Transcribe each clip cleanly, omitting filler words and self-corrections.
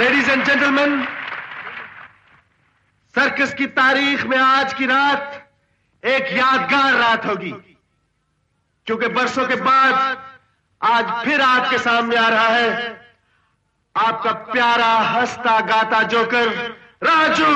Ladies and gentleman, circus की तारीख में आज की रात एक यादगार रात होगी, क्योंकि बरसों के बाद आज फिर आपके सामने आ रहा है आपका प्यारा हंसता गाता जोकर राजू।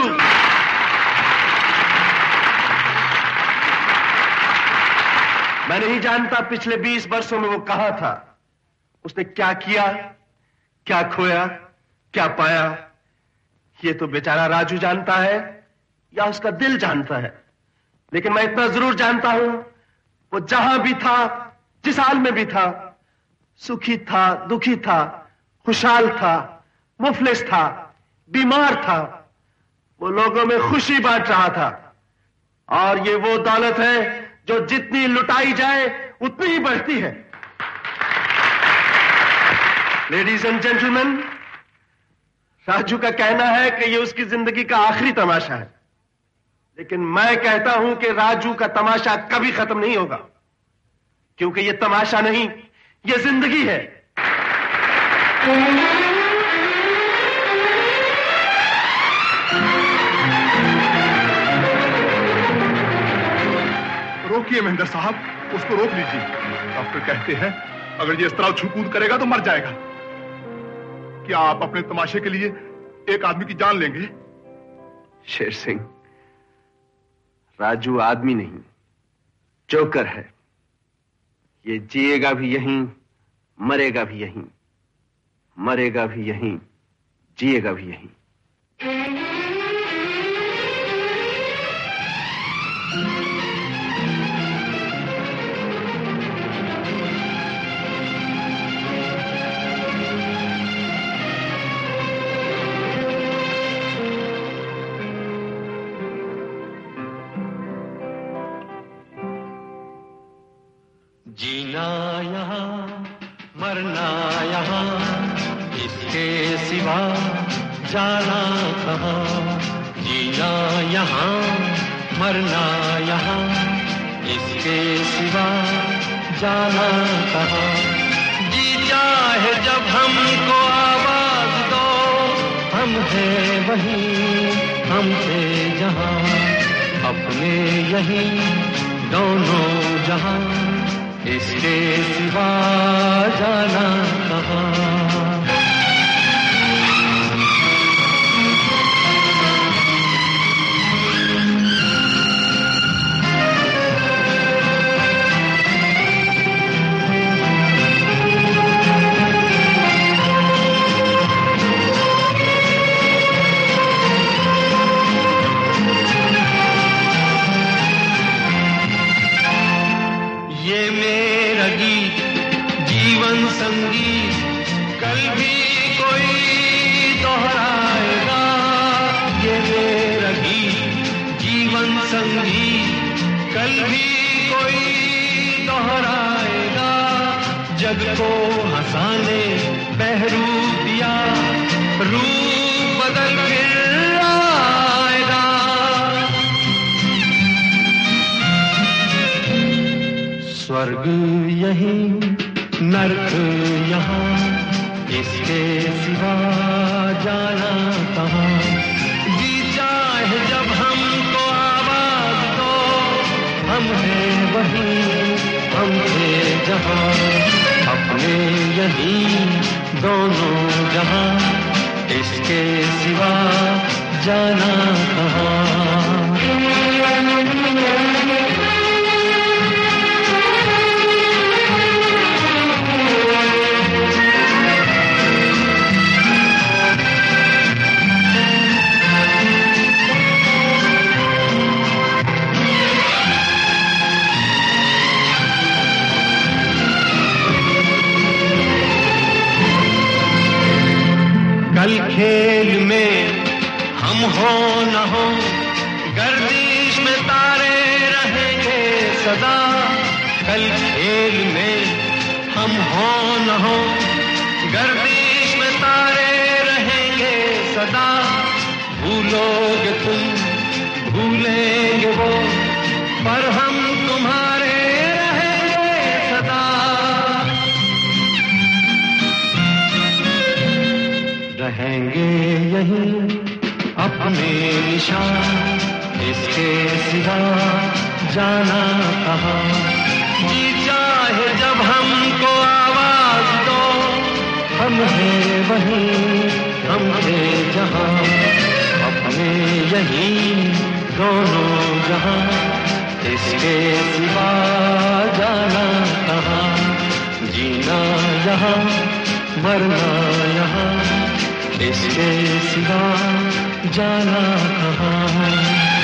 मैं नहीं जानता पिछले 20 वर्षों में वो कहां था, उसने क्या किया, क्या खोया, क्या पाया, ये तो बेचारा राजू जानता है या उसका दिल जानता है। लेकिन मैं इतना जरूर जानता हूं, वो जहां भी था, जिस हाल में भी था, सुखी था, दुखी था, खुशहाल था, मुफलिस था, बीमार था, वो लोगों में खुशी बांट रहा था। और ये वो दौलत है जो जितनी लुटाई जाए उतनी ही बढ़ती है। लेडीज एंड जेंटलमैन, राजू का कहना है कि ये उसकी जिंदगी का आखिरी तमाशा है, लेकिन मैं कहता हूं कि राजू का तमाशा कभी खत्म नहीं होगा, क्योंकि ये तमाशा नहीं, ये जिंदगी है। रोकिए महेंद्र साहब, उसको रोक लीजिए। डॉक्टर कहते हैं अगर ये इस तरह छू-कूद करेगा तो मर जाएगा। क्या आप अपने तमाशे के लिए एक आदमी की जान लेंगे? शेर सिंह, राजू आदमी नहीं, जोकर है। ये जिएगा भी यहीं, मरेगा भी यहीं, मरेगा भी यहीं, जिएगा भी यहीं। जीना यहाँ, मरना यहाँ, इसके सिवा जाना कहाँ। जीना यहाँ, मरना यहाँ, इसके सिवा जाना कहाँ। जी चाहे जब हमको आवाज दो, हम हैं वहीं, हमसे जहाँ, अपने यहीं दोनों जहाँ, इसके सिवा जाना कहाँ। जग को हंसाने बहरूप दिया, रूप बदल फिर आएगा। स्वर्ग यहीं, नर्क यहाँ, इसके सिवा जाना कहाँ। जी चाहे जब हमको आवाज दो, हम हैं वहीं, हमसे जहाँ, अपने यहीं दोनों जहाँ, इसके सिवा जाना कहाँ। कल खेल में हम हो न हो, गर्दिश में तारे रहेंगे सदा। कल खेल में हम हो न हो, गर्दिश में तारे रहेंगे सदा। भूलोगे तुम, भूलेंगे वो, पर हम तुम्हारे रहेंगे सदा। रहेंगे दिशा इसके सिवा जाना कहाँ। जी चाहे जब हमको आवाज दो, हम हैं वहीं हम थे जहाँ, अपने यहीं दोनों जहाँ, इसके सिवा जाना कहाँ। जीना यहाँ मरना यहाँ, इसके सिवा जाना कहाँ।